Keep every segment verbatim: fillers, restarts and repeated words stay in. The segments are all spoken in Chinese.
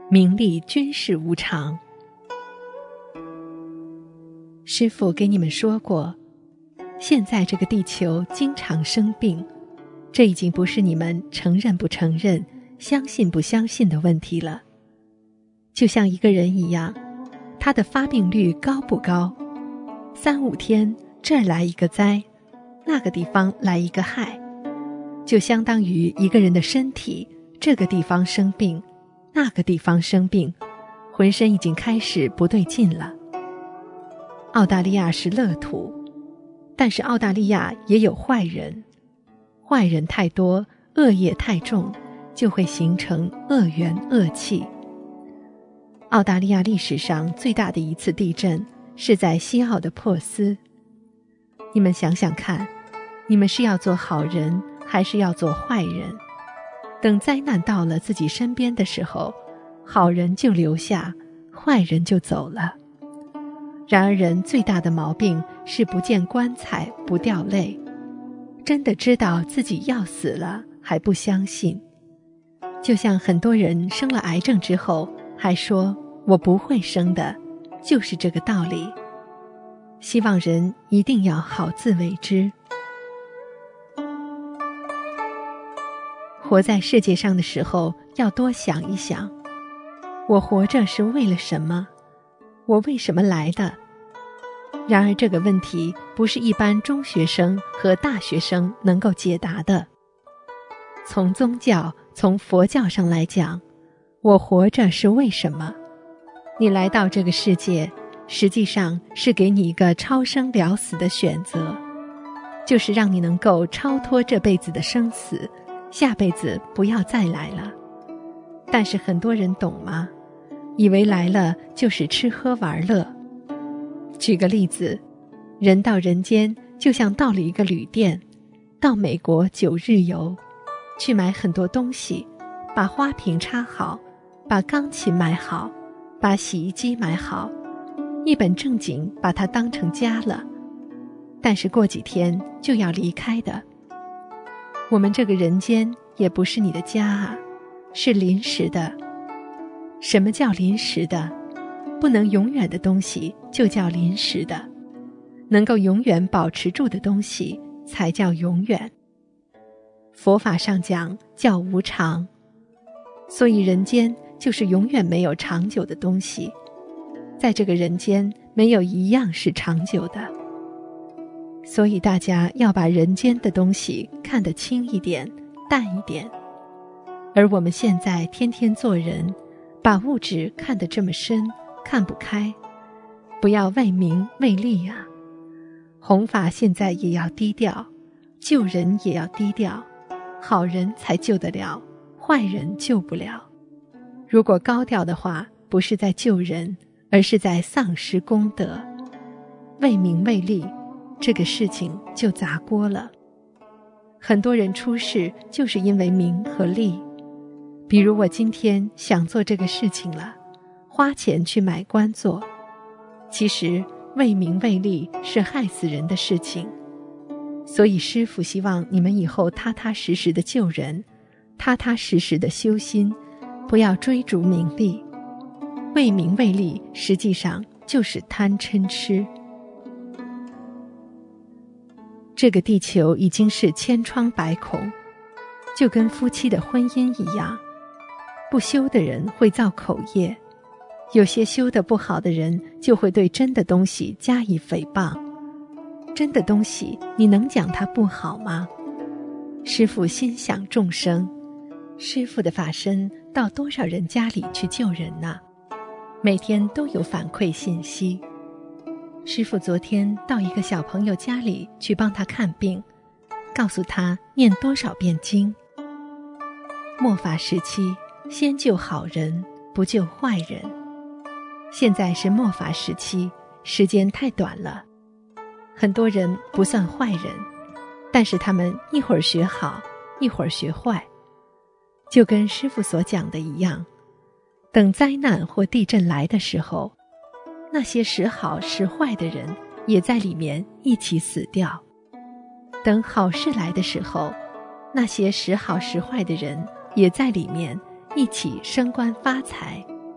名利均是无常。师父给你们说过，现在这个地球经常生病，这已经不是你们承认不承认、相信不相信的问题了。就像一个人一样，他的发病率高不高？三五天，这儿来一个灾，那个地方来一个害，就相当于一个人的身体，这个地方生病，那个地方生病，浑身已经开始不对劲了。澳大利亚是乐土，但是澳大利亚也有坏人，坏人太多，恶业太重，就会形成恶缘恶气。澳大利亚历史上最大的一次地震是在西澳的珀斯。你们想想看，你们是要做好人还是要做坏人？等灾难到了自己身边的时候，好人就留下，坏人就走了。然而人最大的毛病是不见棺材不掉泪，真的知道自己要死了还不相信。就像很多人生了癌症之后还说我不会生的，就是这个道理。希望人一定要好自为之。活在世界上的时候，要多想一想，我活着是为了什么？我为什么来的？然而这个问题不是一般中学生和大学生能够解答的。从宗教，从佛教上来讲，我活着是为什么？你来到这个世界，实际上是给你一个超生了死的选择，就是让你能够超脱这辈子的生死，下辈子不要再来了。但是很多人懂吗？以为来了就是吃喝玩乐。举个例子，人到人间就像到了一个旅店，到美国九日游，去买很多东西，把花瓶插好，把钢琴买好，把洗衣机买好，一本正经把它当成家了。但是过几天就要离开的。我们这个人间也不是你的家啊，是临时的。什么叫临时的？不能永远的东西就叫临时的，能够永远保持住的东西才叫永远。佛法上讲叫无常，所以人间就是永远没有长久的东西，在这个人间没有一样是长久的。所以大家要把人间的东西看得轻一点，淡一点。而我们现在天天做人，把物质看得这么深，看不开，不要为名为利啊！弘法现在也要低调，救人也要低调，好人才救得了，坏人救不了。如果高调的话，不是在救人，而是在丧失功德。为名为利，这个事情就砸锅了。很多人出事就是因为名和利。比如我今天想做这个事情了，花钱去买官做，其实为名为利是害死人的事情。所以师父希望你们以后踏踏实实的救人，踏踏实实的修心，不要追逐名利。为名为利实际上就是贪嗔痴。这个地球已经是千疮百孔，就跟夫妻的婚姻一样，不修的人会造口业，有些修得不好的人就会对真的东西加以诽谤。真的东西你能讲它不好吗？师父心想众生，师父的法身到多少人家里去救人呢？每天都有反馈信息。师父昨天到一个小朋友家里去帮他看病，告诉他念多少遍经。末法时期，先救好人，不救坏人。现在是末法时期，时间太短了。很多人不算坏人，但是他们一会儿学好，一会儿学坏。就跟师父所讲的一样，等灾难或地震来的时候，那些时好时坏的人也在里面一起死掉。等好事来的时候，那些时好时坏的人也在里面一起升官发财。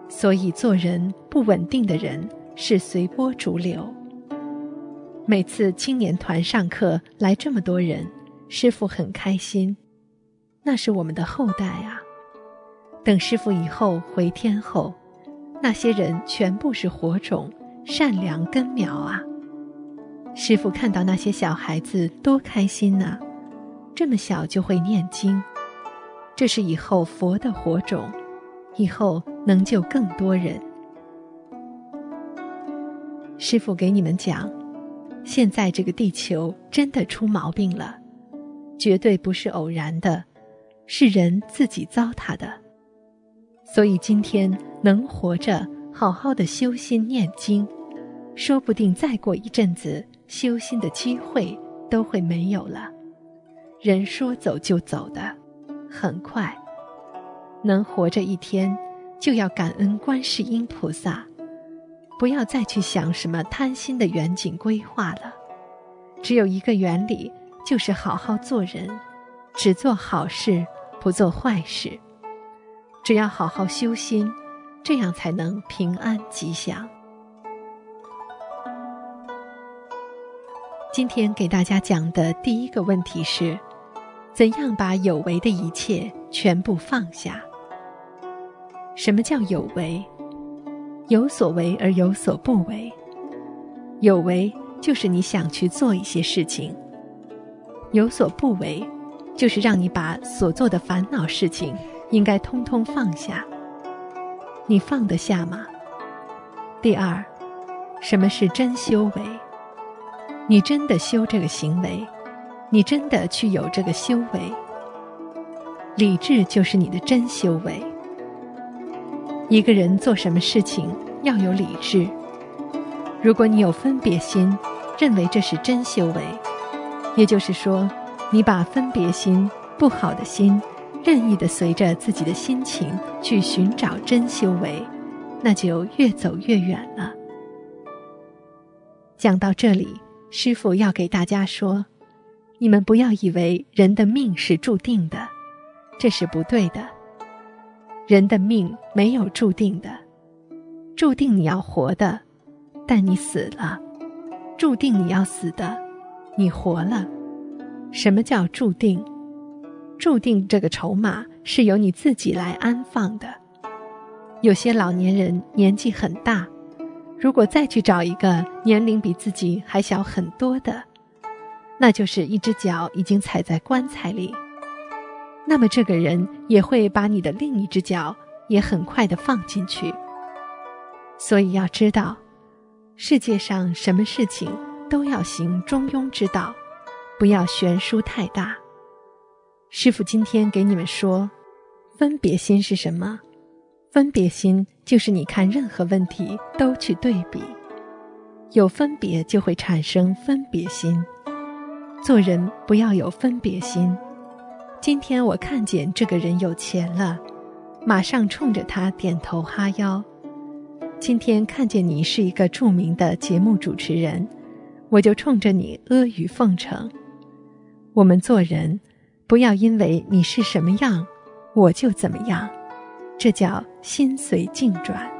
所以做人不稳定的人是随波逐流。每次青年团上课来这么多人，师父很开心，那是我们的后代啊。等师父以后回天后，那些人全部是火种，善良根苗啊。师父看到那些小孩子多开心啊，这么小就会念经，这是以后佛的火种，以后能救更多人。师父给你们讲，现在这个地球真的出毛病了，绝对不是偶然的，是人自己糟蹋的。所以今天能活着好好的修心念经，说不定再过一阵子修心的机会都会没有了。人说走就走的，很快。能活着一天，就要感恩观世音菩萨，不要再去想什么贪心的远景规划了。只有一个原理，就是好好做人，只做好事，不做坏事。只要好好修心，这样才能平安吉祥。今天给大家讲的第一个问题是，怎样把有为的一切全部放下？什么叫有为？有所为而有所不为。有为就是你想去做一些事情，有所不为就是让你把所做的烦恼事情应该通通放下。你放得下吗？第二，什么是真修为？你真的修这个行为，你真的去有这个修为。理智就是你的真修为。一个人做什么事情要有理智。如果你有分别心，认为这是真修为，也就是说，你把分别心、不好的心任意地随着自己的心情去寻找真修为，那就越走越远了。讲到这里，师父要给大家说，你们不要以为人的命是注定的，这是不对的。人的命没有注定的，注定你要活的，但你死了；注定你要死的，你活了。什么叫注定？注定这个筹码是由你自己来安放的。有些老年人年纪很大，如果再去找一个年龄比自己还小很多的，那就是一只脚已经踩在棺材里，那么这个人也会把你的另一只脚也很快地放进去。所以要知道，世界上什么事情都要行中庸之道，不要悬殊太大。师父今天给你们说，分别心是什么？分别心就是你看任何问题都去对比，有分别就会产生分别心。做人不要有分别心。今天我看见这个人有钱了，马上冲着他点头哈腰。今天看见你是一个著名的节目主持人，我就冲着你阿谀奉承。我们做人不要因为你是什么样，我就怎么样，这叫心随境转。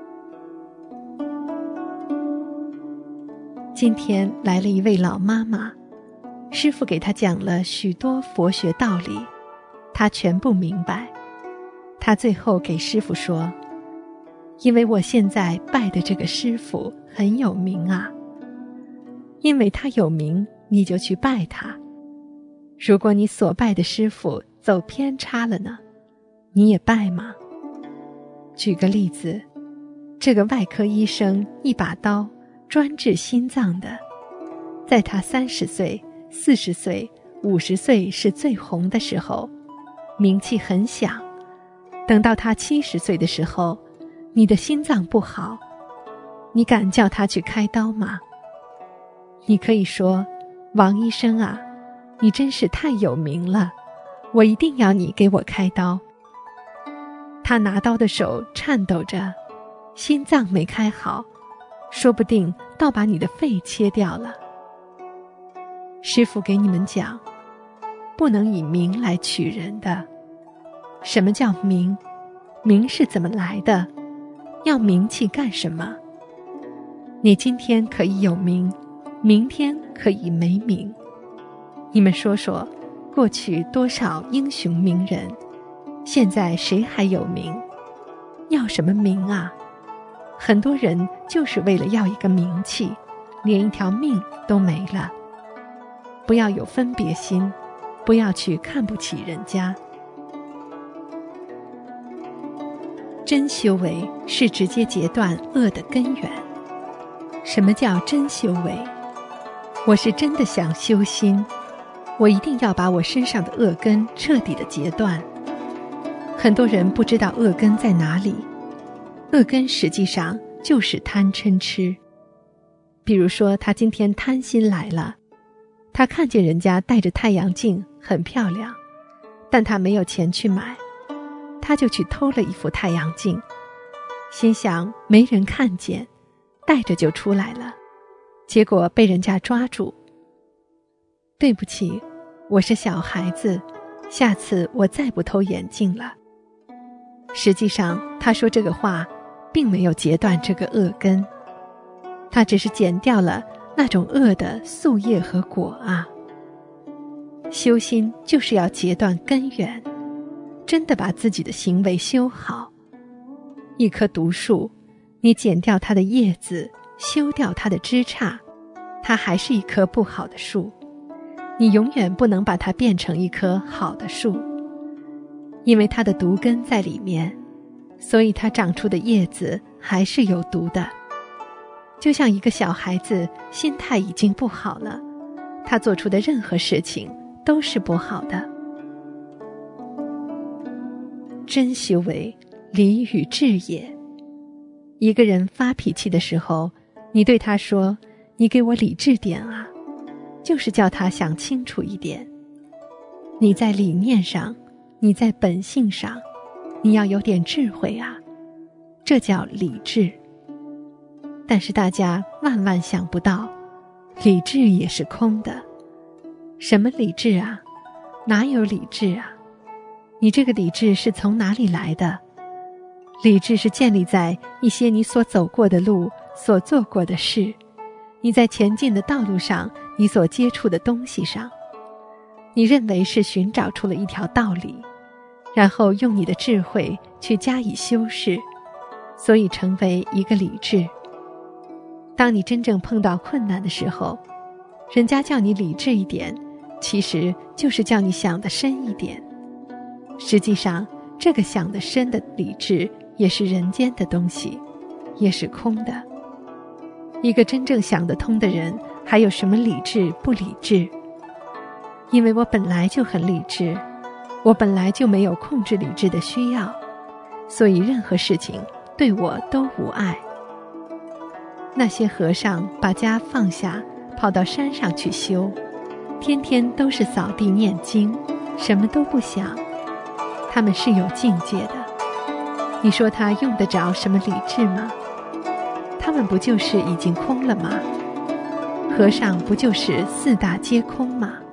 今天来了一位老妈妈，师父给她讲了许多佛学道理，她全部明白。她最后给师父说，因为我现在拜的这个师父很有名啊，因为他有名，你就去拜他。如果你所拜的师父走偏差了呢，你也拜吗？举个例子，这个外科医生一把刀专治心脏的，在他三十岁、四十岁、五十岁是最红的时候，名气很响。等到他七十岁的时候，你的心脏不好，你敢叫他去开刀吗？你可以说，王医生啊，你真是太有名了，我一定要你给我开刀。他拿刀的手颤抖着，心脏没开好，说不定倒把你的肺切掉了。师父给你们讲，不能以名来取人的。什么叫名？名是怎么来的？ 要名气干什么？你今天可以有名，明天可以没名。你们说说，过去多少英雄名人，现在谁还有名？要什么名啊？很多人就是为了要一个名气，连一条命都没了。不要有分别心，不要去看不起人家。真修为是直接截断恶的根源。什么叫真修为？我是真的想修心，我一定要把我身上的恶根彻底的截断。很多人不知道恶根在哪里，恶根实际上就是贪嗔痴。比如说他今天贪心来了，他看见人家戴着太阳镜很漂亮，但他没有钱去买，他就去偷了一副太阳镜，心想没人看见，带着就出来了，结果被人家抓住。对不起，我是小孩子，下次我再不偷眼镜了。实际上他说这个话并没有截断这个恶根，他只是减掉了那种恶的宿业和果啊。修心就是要截断根源，真的把自己的行为修好。一棵毒树，你剪掉它的叶子，修掉它的枝杈，它还是一棵不好的树。你永远不能把它变成一棵好的树，因为它的毒根在里面，所以它长出的叶子还是有毒的。就像一个小孩子心态已经不好了，他做出的任何事情都是不好的。真修为，理与智也。一个人发脾气的时候，你对他说，你给我理智点啊，就是叫他想清楚一点。你在理念上，你在本性上，你要有点智慧啊，这叫理智。但是大家万万想不到，理智也是空的。什么理智啊？哪有理智啊？你这个理智是从哪里来的？理智是建立在一些你所走过的路，所做过的事，你在前进的道路上，你所接触的东西上。你认为是寻找出了一条道理，然后用你的智慧去加以修饰，所以成为一个理智。当你真正碰到困难的时候，人家叫你理智一点，其实就是叫你想得深一点。实际上，这个想得深的理智也是人间的东西，也是空的。一个真正想得通的人，还有什么理智不理智？因为我本来就很理智，我本来就没有控制理智的需要，所以任何事情对我都无碍。那些和尚把家放下，跑到山上去修，天天都是扫地念经，什么都不想。他们是有境界的，你说他用得着什么理智吗？他们不就是已经空了吗？和尚不就是四大皆空吗？